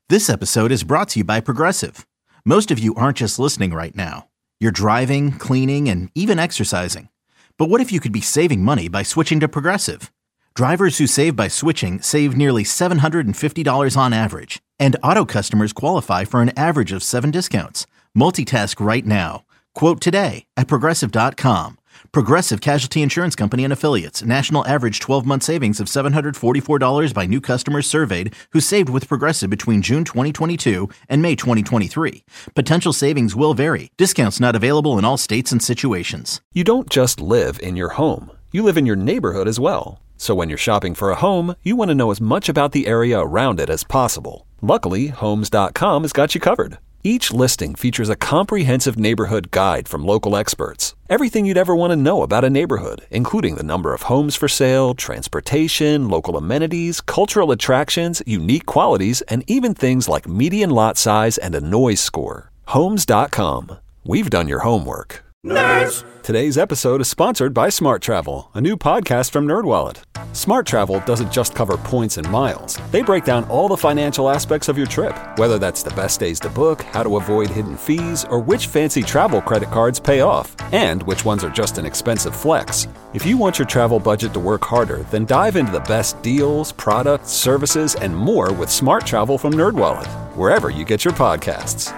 This episode is brought to you by Progressive. Most of you aren't just listening right now. You're driving, cleaning, and even exercising. But what if you could be saving money by switching to Progressive? Drivers who save by switching save nearly $750 on average. And auto customers qualify for an average of 7 discounts. Multitask right now. Quote today at Progressive.com. Progressive Casualty Insurance Company and Affiliates. National average 12-month savings of $744 by new customers surveyed who saved with Progressive between June 2022 and May 2023. Potential savings will vary. Discounts not available in all states and situations. You don't just live in your home. You live in your neighborhood as well. So when you're shopping for a home, you want to know as much about the area around it as possible. Luckily, Homes.com has got you covered. Each listing features a comprehensive neighborhood guide from local experts. Everything you'd ever want to know about a neighborhood, including the number of homes for sale, transportation, local amenities, cultural attractions, unique qualities, and even things like median lot size and a noise score. Homes.com. We've done your homework. Nerds! Today's episode is sponsored by Smart Travel, a new podcast from NerdWallet. Smart Travel doesn't just cover points and miles. They break down all the financial aspects of your trip, whether that's the best days to book, how to avoid hidden fees, or which fancy travel credit cards pay off, and which ones are just an expensive flex. If you want your travel budget to work harder, then dive into the best deals, products, services, and more with Smart Travel from NerdWallet, wherever you get your podcasts.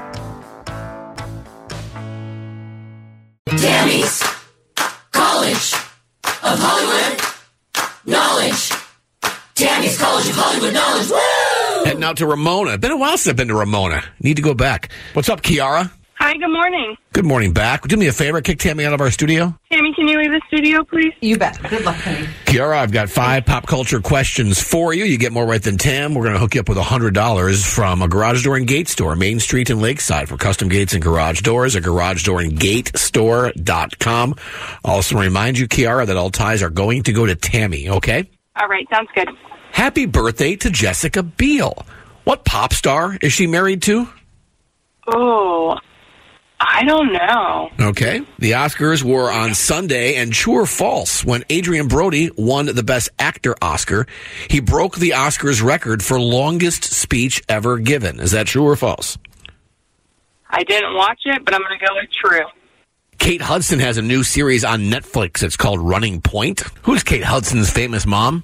Tammy's College of Hollywood Knowledge. Tammy's College of Hollywood Knowledge. Woo! Heading out to Ramona. Been a while since I've been to Ramona. Need to go back. What's up, Kiara? Hi, good morning. Good morning back. Do me a favor, kick Tammy out of our studio. Tammy, can you leave the studio, please? You bet. Good luck, honey. Kiara, I've got 5 pop culture questions for you. You get more right than Tam. We're going to hook you up with $100 from a garage door and gate store, Main Street and Lakeside, for custom gates and garage doors, a garage door and gate store.com. Also remind you, Kiara, that all ties are going to go to Tammy, okay? All right, sounds good. Happy birthday to Jessica Biel. What pop star is she married to? Oh, I don't know. Okay. The Oscars were on Sunday, and true or false, when Adrian Brody won the Best Actor Oscar, he broke the Oscars record for longest speech ever given. Is that true or false? I didn't watch it, but I'm going to go with true. Kate Hudson has a new series on Netflix. It's called Running Point. Who's Kate Hudson's famous mom?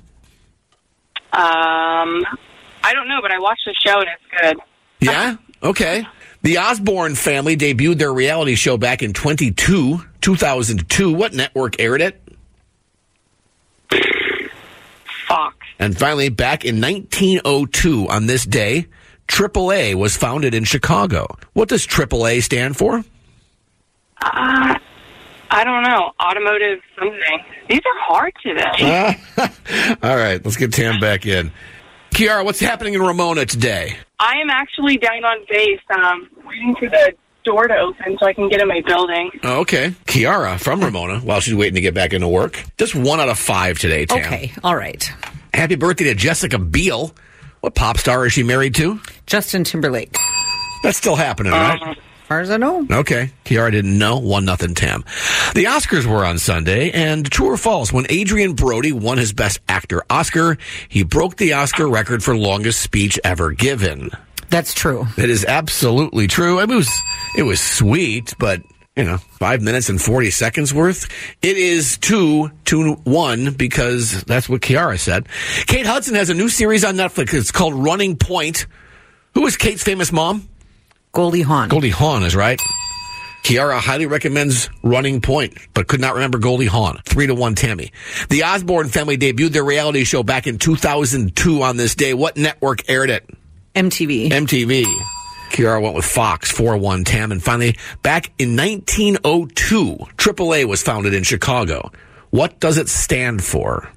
I don't know, but I watched the show, and it's good. Yeah? Okay. The Osborne family debuted their reality show back in 2002. What network aired it? Fox. And finally, back in 1902, on this day, AAA was founded in Chicago. What does AAA stand for? I don't know. Automotive something. These are hard today. All right, let's get Tam back in. Kiara, what's happening in Ramona today? I am actually down on base, waiting for the door to open so I can get in my building. Oh, okay. Kiara from Ramona, while she's waiting to get back into work. Just 1 out of 5 today, Tam. Okay, all right. Happy birthday to Jessica Biel. What pop star is she married to? Justin Timberlake. That's still happening, right? As far as I know. Okay. Kiara didn't know. 1-0 Tam. The Oscars were on Sunday, and true or false, when Adrian Brody won his Best Actor Oscar, he broke the Oscar record for longest speech ever given. That's true. It is absolutely true. I mean, it was sweet, but, 5 minutes and 40 seconds worth. It is 2-1 because that's what Kiara said. Kate Hudson has a new series on Netflix. It's called Running Point. Who is Kate's famous mom? Goldie Hawn. Goldie Hawn is right. Kiara highly recommends Running Point, but could not remember Goldie Hawn. 3-1 Tammy. The Osborne family debuted their reality show back in 2002 on this day. What network aired it? MTV. Kiara went with Fox. 4-1 Tam. And finally, back in 1902, AAA was founded in Chicago. What does it stand for?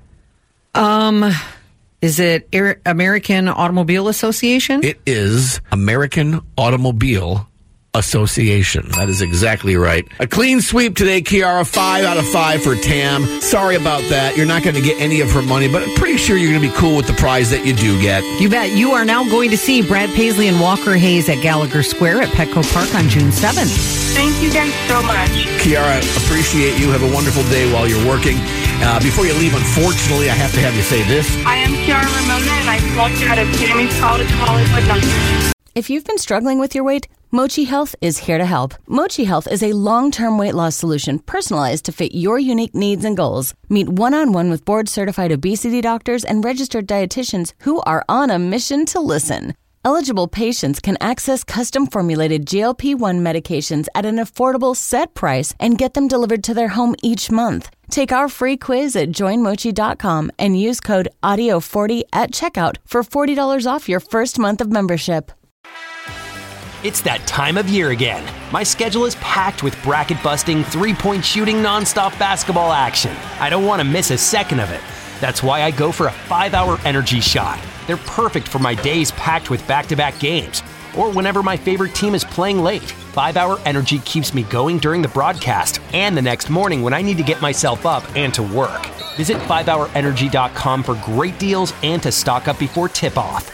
Is it American Automobile Association? It is American Automobile Association. That is exactly right. A clean sweep today, Kiara. 5 out of 5 for Tam. Sorry about that. You're not going to get any of her money, but I'm pretty sure you're going to be cool with the prize that you do get. You bet. You are now going to see Brad Paisley and Walker Hayes at Gallagher Square at Petco Park on June 7th. Thank you guys so much. Kiara, appreciate you. Have a wonderful day while you're working. Before you leave, unfortunately, I have to have you say this. I am Kiara Ramona, and I've walked out of Tammy's College of Hollywood Knowledge. If you've been struggling with your weight, Mochi Health is here to help. Mochi Health is a long-term weight loss solution personalized to fit your unique needs and goals. Meet one-on-one with board-certified obesity doctors and registered dietitians who are on a mission to listen. Eligible patients can access custom-formulated GLP-1 medications at an affordable set price and get them delivered to their home each month. Take our free quiz at joinmochi.com and use code AUDIO40 at checkout for $40 off your first month of membership. It's that time of year again. My schedule is packed with bracket-busting, three-point shooting, nonstop basketball action. I don't want to miss a second of it. That's why I go for a 5-hour energy shot. They're perfect for my days packed with back-to-back games, or whenever my favorite team is playing late. 5-hour energy keeps me going during the broadcast and the next morning when I need to get myself up and to work. Visit 5hourenergy.com for great deals and to stock up before tip-off.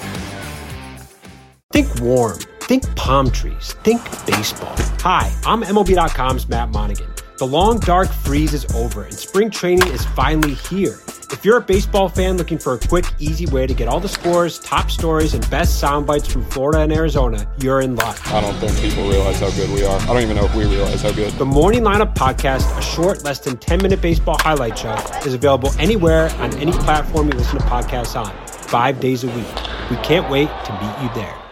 Think warm. Think palm trees. Think baseball. Hi, I'm MLB.com's Matt Monaghan. The long, dark freeze is over, and spring training is finally here. If you're a baseball fan looking for a quick, easy way to get all the scores, top stories, and best sound bites from Florida and Arizona, you're in luck. I don't think people realize how good we are. I don't even know if we realize how good. The Morning Lineup Podcast, a short, less than 10-minute baseball highlight show, is available anywhere on any platform you listen to podcasts on, 5 days a week. We can't wait to meet you there.